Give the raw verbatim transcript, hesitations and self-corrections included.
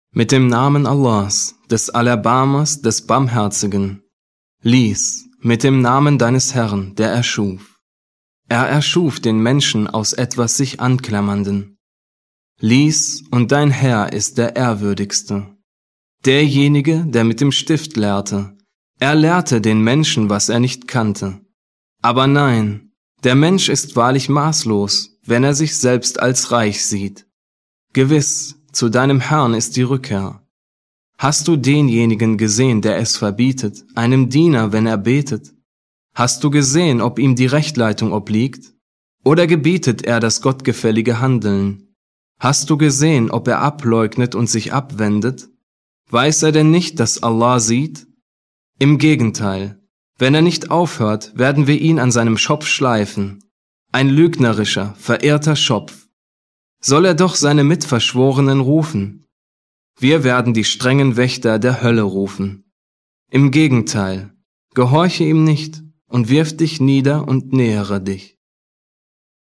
Mit dem Namen Allahs, des Allerbarmers, des Barmherzigen. Lies, mit dem Namen deines Herrn, der erschuf. Er erschuf den Menschen aus etwas sich Anklammernden. Lies, und dein Herr ist der Ehrwürdigste. Derjenige, der mit dem Stift lehrte. Er lehrte den Menschen, was er nicht kannte. Aber nein, der Mensch ist wahrlich maßlos, wenn er sich selbst als reich sieht. Gewiss, zu deinem Herrn ist die Rückkehr. Hast du denjenigen gesehen, der es verbietet, einem Diener, wenn er betet? Hast du gesehen, ob ihm die Rechtleitung obliegt? Oder gebietet er das gottgefällige Handeln? Hast du gesehen, ob er ableugnet und sich abwendet? Weiß er denn nicht, dass Allah sieht? Im Gegenteil, wenn er nicht aufhört, werden wir ihn an seinem Schopf schleifen. Ein lügnerischer, verirrter Schopf. Soll er doch seine Mitverschworenen rufen? Wir werden die strengen Wächter der Hölle rufen. Im Gegenteil, gehorche ihm nicht und wirf dich nieder und nähere dich.